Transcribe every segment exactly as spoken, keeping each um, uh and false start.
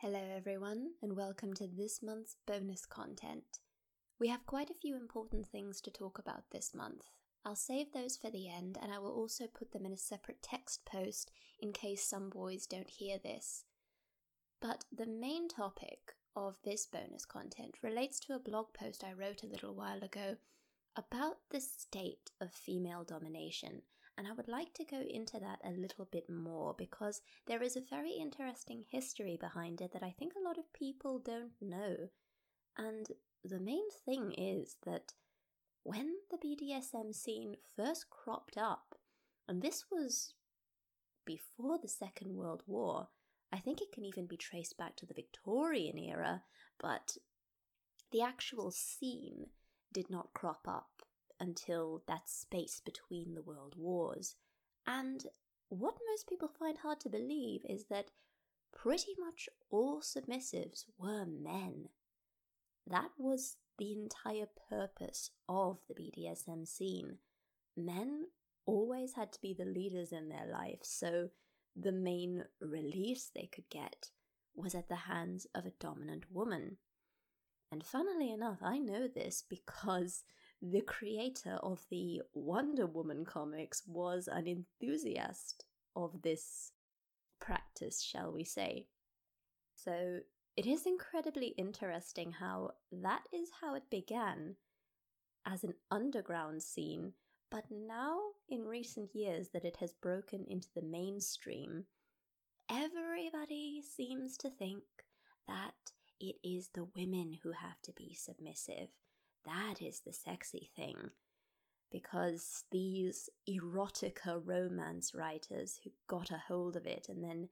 Hello everyone, and welcome to this month's bonus content. We have quite a few important things to talk about this month. I'll save those for the end, and I will also put them in a separate text post in case some boys don't hear this. But the main topic of this bonus content relates to a blog post I wrote a little while ago about the state of female domination, and I would like to go into that a little bit more because there is a very interesting history behind it that I think a lot of people don't know. And the main thing is that when the B D S M scene first cropped up, and this was before the Second World War, I think it can even be traced back to the Victorian era, but the actual scene did not crop up until that space between the world wars. And what most people find hard to believe is that pretty much all submissives were men. That was the entire purpose of the B D S M scene. Men always had to be the leaders in their life, so the main release they could get was at the hands of a dominant woman. And funnily enough, I know this because the creator of the Wonder Woman comics was an enthusiast of this practice, shall we say. So it is incredibly interesting how that is how it began as an underground scene, but now in recent years that it has broken into the mainstream, everybody seems to think that it is the women who have to be submissive. That is the sexy thing. Because these erotica romance writers who got a hold of it and then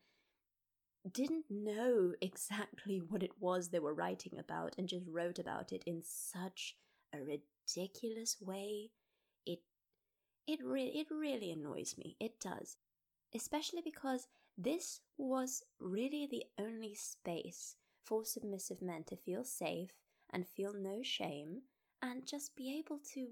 didn't know exactly what it was they were writing about and just wrote about it in such a ridiculous way, it it, re- it really annoys me. It does. Especially because this was really the only space for submissive men to feel safe and feel no shame and just be able to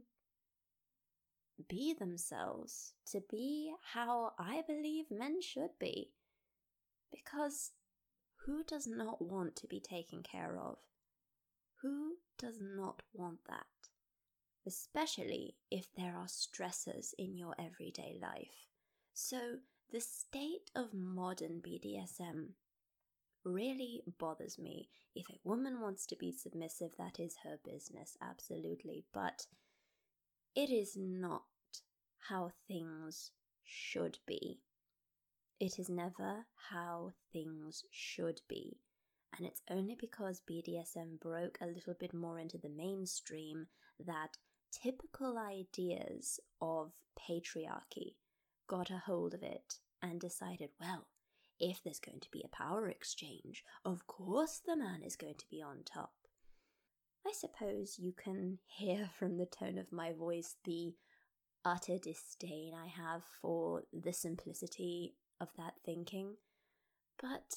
be themselves, to be how I believe men should be. Because who does not want to be taken care of? Who does not want that? Especially if there are stressors in your everyday life. So the state of modern B D S M really bothers me. If a woman wants to be submissive, that is her business, absolutely. But it is not how things should be. It is never how things should be. And it's only because B D S M broke a little bit more into the mainstream that typical ideas of patriarchy got a hold of it and decided, well, if there's going to be a power exchange, of course the man is going to be on top. I suppose you can hear from the tone of my voice the utter disdain I have for the simplicity of that thinking, but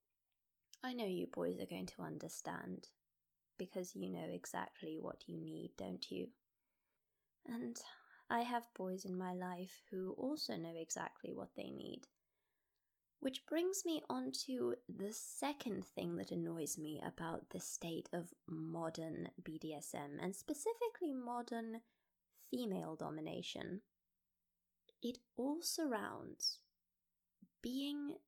I know you boys are going to understand, because you know exactly what you need, don't you? And I have boys in my life who also know exactly what they need. Which brings me on to the second thing that annoys me about the state of modern B D S M, and specifically modern female domination. It all surrounds being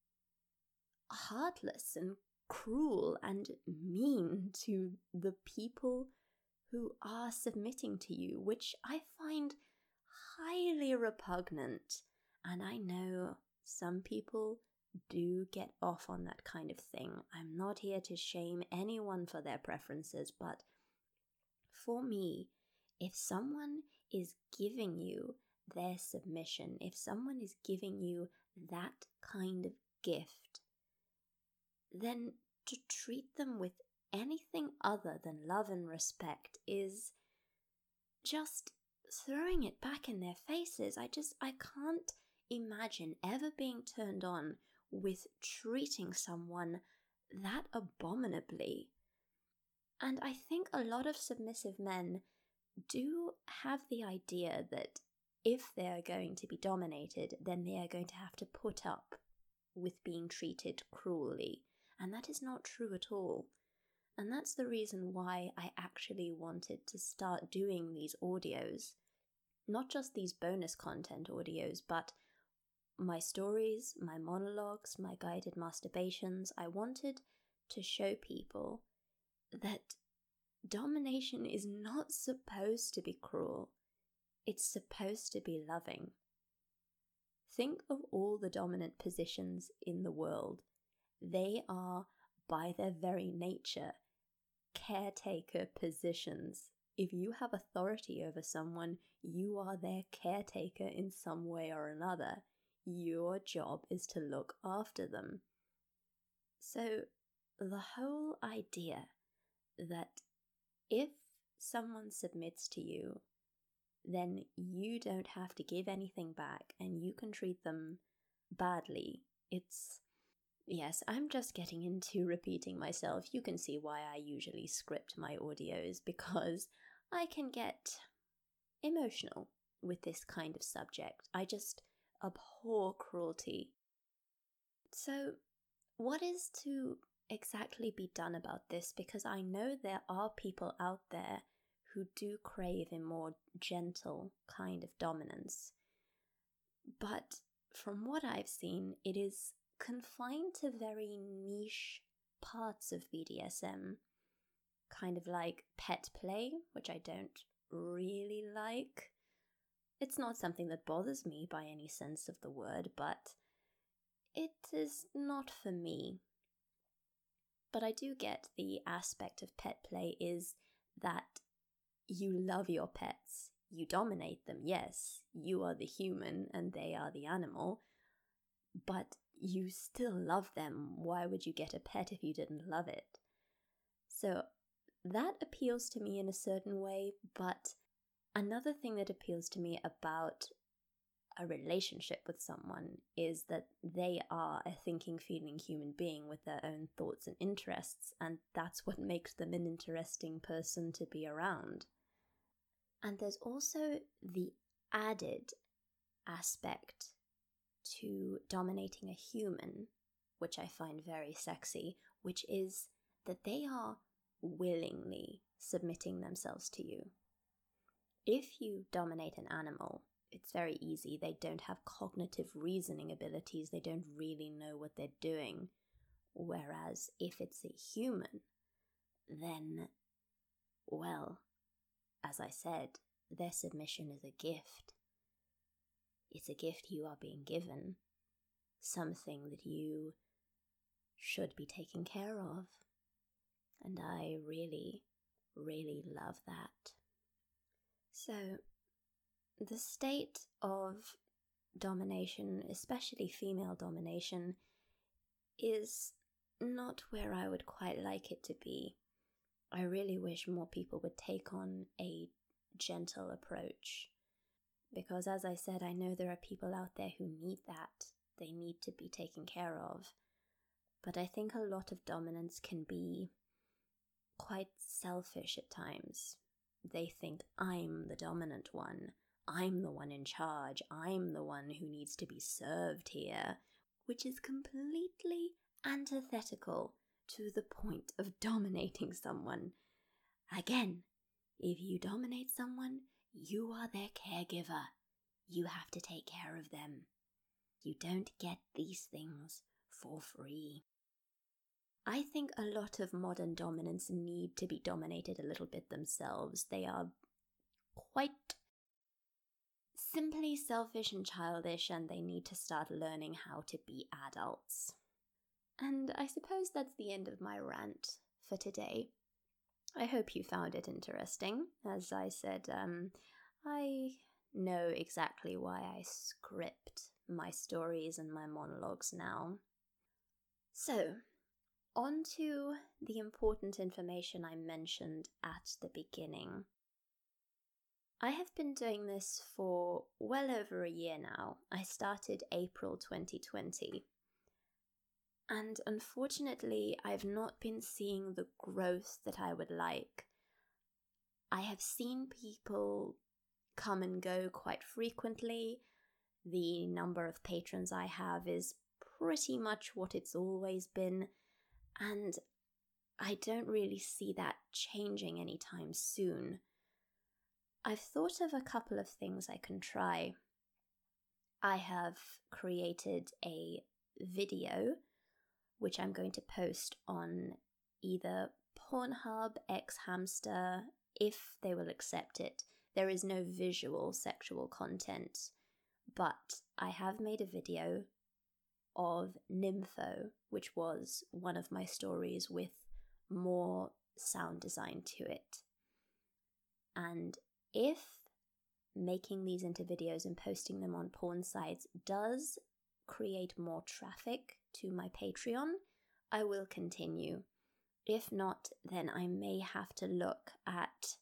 heartless and cruel and mean to the people who are submitting to you, which I find highly repugnant. And I know some people do get off on that kind of thing. I'm not here to shame anyone for their preferences, but for me, if someone is giving you their submission, if someone is giving you that kind of gift, then to treat them with anything other than love and respect is just throwing it back in their faces. I just, I can't imagine ever being turned on with treating someone that abominably. And I think a lot of submissive men do have the idea that if they're going to be dominated, then they are going to have to put up with being treated cruelly. And that is not true at all. And that's the reason why I actually wanted to start doing these audios. Not just these bonus content audios, but my stories, my monologues, my guided masturbations. I wanted to show people that domination is not supposed to be cruel. It's supposed to be loving. Think of all the dominant positions in the world. They are, by their very nature, caretaker positions. If you have authority over someone, you are their caretaker in some way or another. Your job is to look after them. So, the whole idea that if someone submits to you, then you don't have to give anything back and you can treat them badly. It's, yes, I'm just getting into repeating myself. You can see why I usually script my audios, because I can get emotional with this kind of subject. I just abhor cruelty. So, what is to exactly be done about this? Because I know there are people out there who do crave a more gentle kind of dominance. But from what I've seen, it is confined to very niche parts of B D S M. Kind of like pet play, which I don't really like. It's not something that bothers me by any sense of the word, but it is not for me. But I do get the aspect of pet play is that you love your pets. You dominate them, yes. You are the human and they are the animal. But you still love them. Why would you get a pet if you didn't love it? So that appeals to me in a certain way, but another thing that appeals to me about a relationship with someone is that they are a thinking, feeling human being with their own thoughts and interests, and that's what makes them an interesting person to be around. And there's also the added aspect to dominating a human, which I find very sexy, which is that they are willingly submitting themselves to you. If you dominate an animal, it's very easy. They don't have cognitive reasoning abilities. They don't really know what they're doing. Whereas if it's a human, then, well, as I said, their submission is a gift. It's a gift you are being given. Something that you should be taking care of. And I really, really love that. So, the state of domination, especially female domination, is not where I would quite like it to be. I really wish more people would take on a gentle approach. Because as I said, I know there are people out there who need that. They need to be taken care of. But I think a lot of dominance can be quite selfish at times. They think, I'm the dominant one. I'm the one in charge. I'm the one who needs to be served here. Which is completely antithetical to the point of dominating someone. Again, if you dominate someone, you are their caregiver. You have to take care of them. You don't get these things for free. I think a lot of modern dominants need to be dominated a little bit themselves. They are quite simply selfish and childish, and they need to start learning how to be adults. And I suppose that's the end of my rant for today. I hope you found it interesting. As I said, um, I know exactly why I script my stories and my monologues now. So, on to the important information I mentioned at the beginning. I have been doing this for well over a year now. I started April twenty twenty. And unfortunately, I've not been seeing the growth that I would like. I have seen people come and go quite frequently. The number of patrons I have is pretty much what it's always been. And I don't really see that changing anytime soon. I've thought of a couple of things I can try. I have created a video, which I'm going to post on either Pornhub, Xhamster, if they will accept it. There is no visual sexual content, but I have made a video of Nympho, which was one of my stories with more sound design to it. And if making these into videos and posting them on porn sites does create more traffic to my Patreon, I will continue. If not, then I may have to look at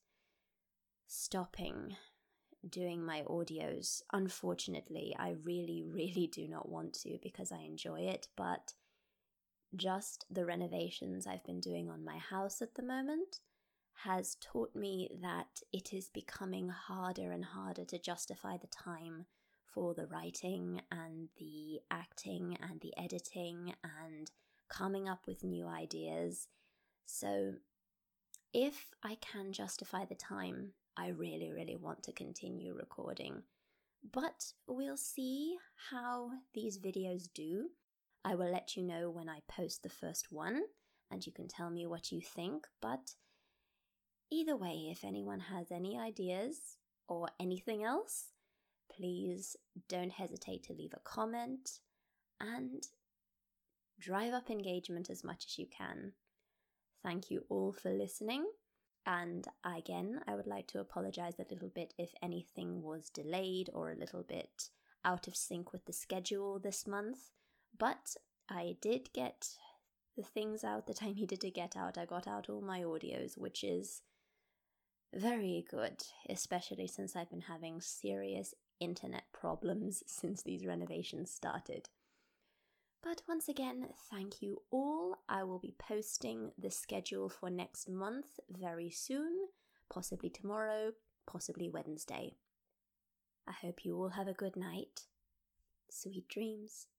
stopping doing my audios. Unfortunately, I really, really do not want to because I enjoy it, but just the renovations I've been doing on my house at the moment has taught me that it is becoming harder and harder to justify the time for the writing and the acting and the editing and coming up with new ideas. So if I can justify the time, I really, really want to continue recording. But we'll see how these videos do. I will let you know when I post the first one, and you can tell me what you think. But either way, if anyone has any ideas or anything else, please don't hesitate to leave a comment and drive up engagement as much as you can. Thank you all for listening. And again, I would like to apologize a little bit if anything was delayed or a little bit out of sync with the schedule this month. But I did get the things out that I needed to get out. I got out all my audios, which is very good, especially since I've been having serious internet problems since these renovations started. But once again, thank you all. I will be posting the schedule for next month very soon, possibly tomorrow, possibly Wednesday. I hope you all have a good night. Sweet dreams.